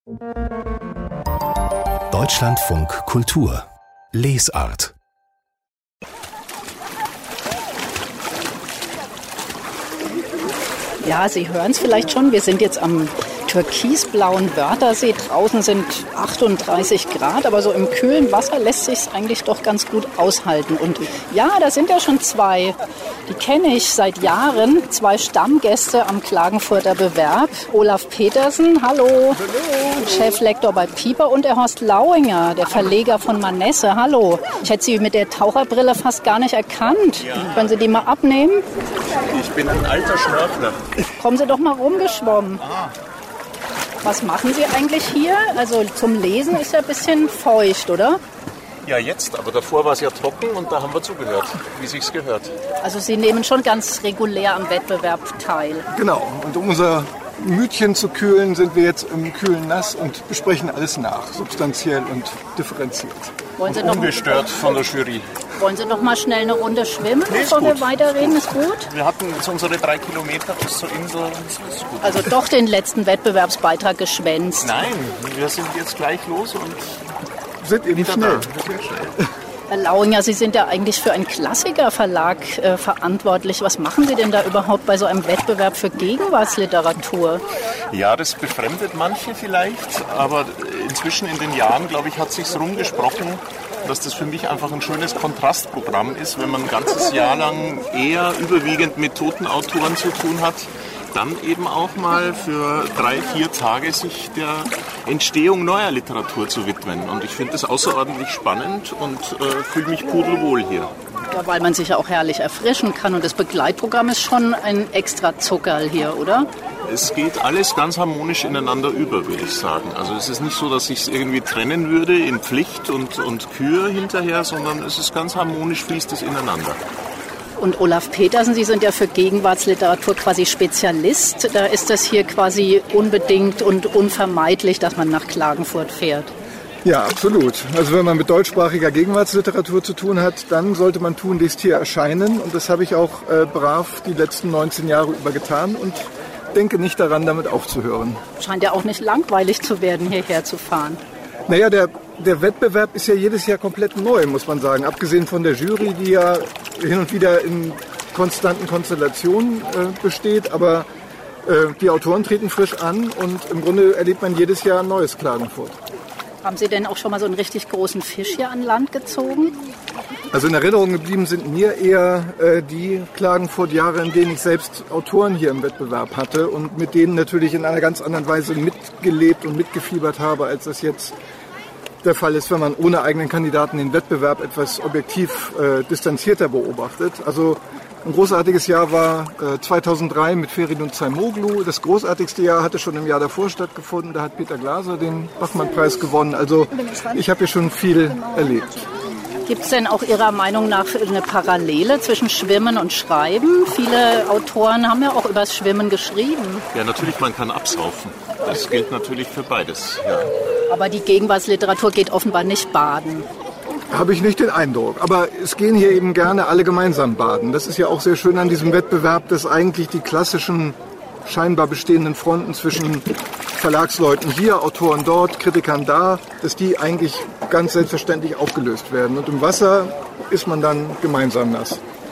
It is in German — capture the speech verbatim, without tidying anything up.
Deutschlandfunk Kultur Lesart. Ja, Sie hören es vielleicht schon, wir sind jetzt am türkisblauen Wörthersee. Draußen sind achtunddreißig Grad, aber so im kühlen Wasser lässt sich es eigentlich doch ganz gut aushalten. Und ja, da sind ja schon zwei, die kenne ich seit Jahren, zwei Stammgäste am Klagenfurter Bewerb. Olaf Petersen, hallo, hallo. Cheflektor bei Piper, und der Horst Lauinger, der Verleger von Manesse, hallo. Ich hätte Sie mit der Taucherbrille fast gar nicht erkannt. Ja. Können Sie die mal abnehmen? Ich bin ein alter Schnorchler. Kommen Sie doch mal rumgeschwommen. Ah. Was machen Sie eigentlich hier? Also zum Lesen ist ja ein bisschen feucht, oder? Ja, jetzt, aber davor war es ja trocken und da haben wir zugehört, wie sich's gehört. Also Sie nehmen schon ganz regulär am Wettbewerb teil. Genau, und um unser Mütchen zu kühlen, sind wir jetzt im kühlen Nass und besprechen alles nach, substanziell und differenziert. Wollen Sie und noch ungestört von der Jury. Wollen Sie noch mal schnell eine Runde schwimmen, nee, bevor wir weiterreden? Ist gut? Wir hatten jetzt unsere drei Kilometer bis zur Insel. Das ist gut. Also doch den letzten Wettbewerbsbeitrag geschwänzt. Nein, wir sind jetzt gleich los und sind eben schnell. Herr Lauinger, Sie sind ja eigentlich für einen Klassikerverlag äh, verantwortlich. Was machen Sie denn da überhaupt bei so einem Wettbewerb für Gegenwartsliteratur? Ja, das befremdet manche vielleicht, aber inzwischen in den Jahren, glaube ich, hat sich's rumgesprochen, dass das für mich einfach ein schönes Kontrastprogramm ist, wenn man ein ganzes Jahr lang eher überwiegend mit toten Autoren zu tun hat, dann eben auch mal für drei, vier Tage sich der Entstehung neuer Literatur zu widmen. Und ich finde das außerordentlich spannend und äh, fühle mich pudelwohl hier. Ja, weil man sich ja auch herrlich erfrischen kann. Und das Begleitprogramm ist schon ein extra Zuckerl hier, oder? Es geht alles ganz harmonisch ineinander über, würde ich sagen. Also es ist nicht so, dass ich es irgendwie trennen würde in Pflicht und, und Kür hinterher, sondern es ist ganz harmonisch, fließt es ineinander. Und Olaf Petersen, Sie sind ja für Gegenwartsliteratur quasi Spezialist. Da ist das hier quasi unbedingt und unvermeidlich, dass man nach Klagenfurt fährt. Ja, absolut. Also wenn man mit deutschsprachiger Gegenwartsliteratur zu tun hat, dann sollte man tunlichst hier erscheinen. Und das habe ich auch äh, brav die letzten neunzehn Jahre über getan und denke nicht daran, damit aufzuhören. Scheint ja auch nicht langweilig zu werden, hierher zu fahren. Naja, der, der Wettbewerb ist ja jedes Jahr komplett neu, muss man sagen. Abgesehen von der Jury, die ja hin und wieder in konstanten Konstellationen äh, besteht. Aber äh, die Autoren treten frisch an und im Grunde erlebt man jedes Jahr ein neues Klagenfurt. Haben Sie denn auch schon mal so einen richtig großen Fisch hier an Land gezogen? Also in Erinnerung geblieben sind mir eher äh, die Klagenfurt-Jahre, in denen ich selbst Autoren hier im Wettbewerb hatte und mit denen natürlich in einer ganz anderen Weise mitgelebt und mitgefiebert habe, als das jetzt der Fall ist, wenn man ohne eigenen Kandidaten den Wettbewerb etwas objektiv äh, distanzierter beobachtet. Also ein großartiges Jahr war äh, zweitausenddrei mit Feridun Zaimoglu. Das großartigste Jahr hatte schon im Jahr davor stattgefunden. Da hat Peter Glaser den Bachmann-Preis gewonnen. Also ich habe hier schon viel erlebt. Gibt es denn auch Ihrer Meinung nach eine Parallele zwischen Schwimmen und Schreiben? Viele Autoren haben ja auch über das Schwimmen geschrieben. Ja, natürlich, man kann absaufen. Das gilt natürlich für beides. Ja. Aber die Gegenwartsliteratur geht offenbar nicht baden. Habe ich nicht den Eindruck. Aber es gehen hier eben gerne alle gemeinsam baden. Das ist ja auch sehr schön an diesem Wettbewerb, dass eigentlich die klassischen, scheinbar bestehenden Fronten zwischen Verlagsleuten hier, Autoren dort, Kritikern da, dass die eigentlich ganz selbstverständlich aufgelöst werden. Und im Wasser ist man dann gemeinsam nass.